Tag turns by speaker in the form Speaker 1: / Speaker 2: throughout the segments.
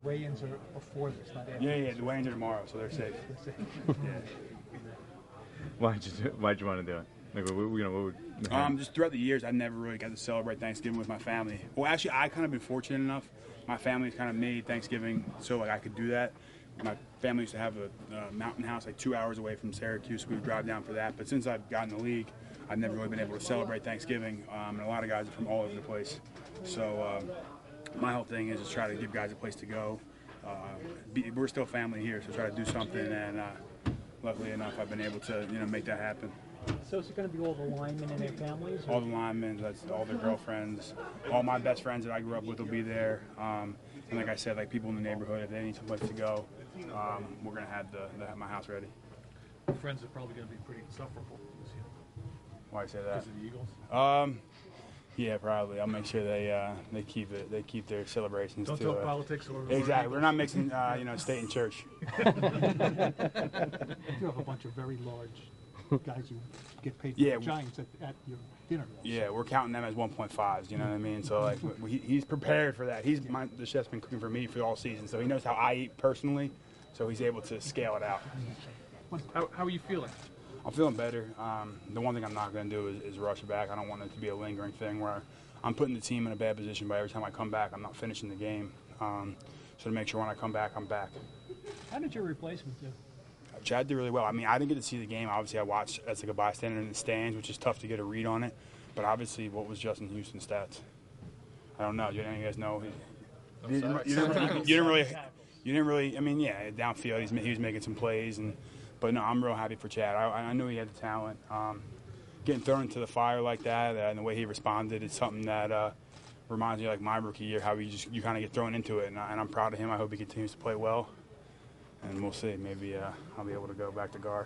Speaker 1: Weigh-ins are before this, not after.
Speaker 2: Yeah, the weigh-ins are tomorrow, so they're safe. Yeah.
Speaker 3: Why'd you want to do it? Like, what would?
Speaker 2: Just throughout the years, I never really got to celebrate Thanksgiving with my family. Well, actually, I kind of been fortunate enough. My family's kind of made Thanksgiving so like I could do that. My family used to have a mountain house like 2 hours away from Syracuse. So we would drive down for that. But since I've gotten in the league, I've never really been able to celebrate Thanksgiving. And a lot of guys are from all over the place. So my whole thing is just try to give guys a place to go. We're still family here, so try to do something. And luckily enough, I've been able to make that happen.
Speaker 1: So is it going to be all the linemen and their families?
Speaker 2: All the linemen, that's all their girlfriends, all my best friends that I grew up with will be there. And like I said, like people in the neighborhood, if they need someplace to go, we're going to have my house ready.
Speaker 4: The friends are probably going to be pretty insufferable this year.
Speaker 2: Why I say that?
Speaker 4: Because of the Eagles?
Speaker 2: Yeah, probably. I'll make sure they keep their celebrations.
Speaker 4: Don't talk politics or
Speaker 2: exactly. We're not mixing state and church.
Speaker 1: You have a bunch of very large guys who get paid for the Giants at your dinner.
Speaker 2: Yeah, we're counting them as 1.5s. You know what I mean? So like he's prepared for that. The chef's been cooking for me for all season, so he knows how I eat personally. So he's able to scale it out.
Speaker 4: How are you feeling?
Speaker 2: I'm feeling better. The one thing I'm not going to do is rush back. I don't want it to be a lingering thing where I'm putting the team in a bad position by every time I come back, I'm not finishing the game. So to make sure when I come back, I'm back.
Speaker 1: How did your replacement do?
Speaker 2: Chad did really well. I mean, I didn't get to see the game. Obviously, I watched as like a bystander in the stands, which is tough to get a read on it. But obviously, what was Justin Houston's stats? I don't know. Do any of you guys know? You didn't really. I mean, yeah, downfield, he was making some plays, but no, I'm real happy for Chad. I knew he had the talent. Getting thrown into the fire like that and the way he responded is something that reminds me of like my rookie year, how you kind of get thrown into it, and I'm proud of him. I hope he continues to play well. And we'll see. Maybe I'll be able to go back to guard.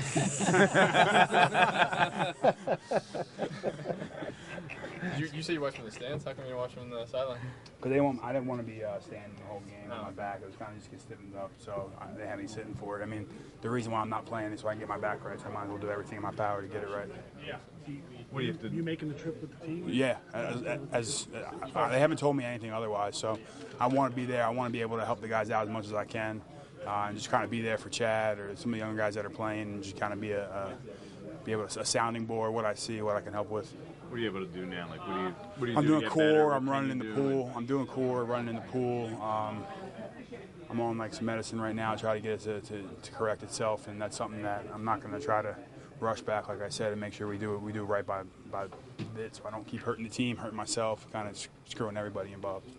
Speaker 5: You say you watch from the stands? How come you watch from the sideline?
Speaker 2: Because I didn't want to be standing the whole game on my back. It was kind of just get stiffened up, so they had me sitting for it. I mean, the reason why I'm not playing is so I can get my back right. So I might as well do everything in my power to get it right.
Speaker 4: Yeah.
Speaker 3: What do you have to?
Speaker 1: You making the trip with the team?
Speaker 2: Yeah. They haven't told me anything otherwise, so I want to be there. I want to be able to help the guys out as much as I can. And just kind of be there for Chad or some of the young guys that are playing, and just kind of be a sounding board, what I see, what I can help with.
Speaker 3: What are you able to do now? Like, what do you
Speaker 2: I'm
Speaker 3: do
Speaker 2: doing
Speaker 3: to get
Speaker 2: core.
Speaker 3: better?
Speaker 2: I'm running in the pool. I'm doing core, running in the pool. I'm on like some medicine right now, try to get it to correct itself, and that's something that I'm not going to try to rush back, like I said, and make sure we do right by it, so I don't keep hurting the team, hurting myself, kind of screwing everybody involved.